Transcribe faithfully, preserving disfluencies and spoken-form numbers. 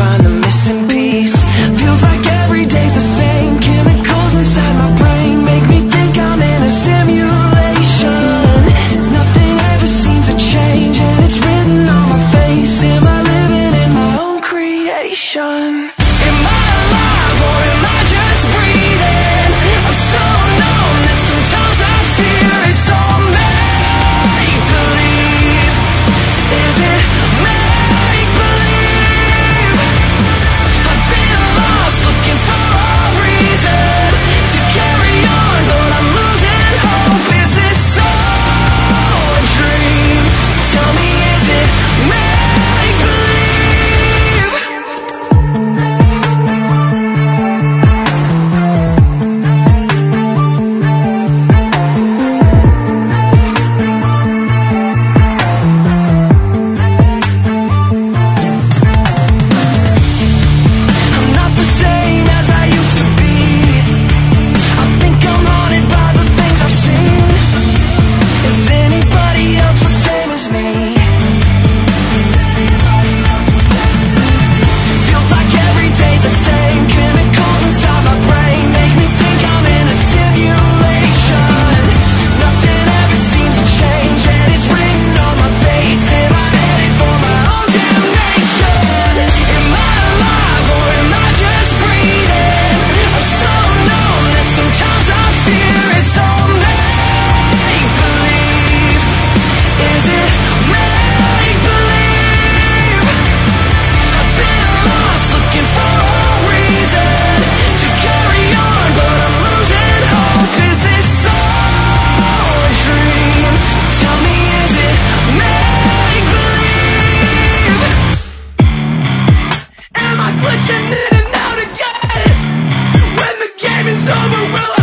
find the missing piece. Feels like every day's the same. Chemicals inside my brain make me think I'm in a simulation. Nothing ever seems to change, and it's written on my face. Am I living in my own creation? Am I alive or am I just breathing? I'm so numb that sometimes I fear it's all make-believe. Is it make-believe? I've been lost looking for a reason to carry on, but I'm losing hope. Is this all a dream? Tell me, is it make-believe? I'm not the same as I used to be. I think I'm haunted by the things I've seen. Is anybody else the same as me? Feels like every day's the same. Chemicals inside my brain make me think I'm in a simulation. Nothing ever seems to change, and it's written on my face. Am I headed for my own damnation? Am I alive or am I just breathing? I'm so numb that sometimes I fear it's all make-believe. Is it make-believe? I've been lost looking for a reason to carry on, but I'm losing hope. Is this all a dream? Tell me, is it make-believe? Am I glitching in and out again? When the game is over, will I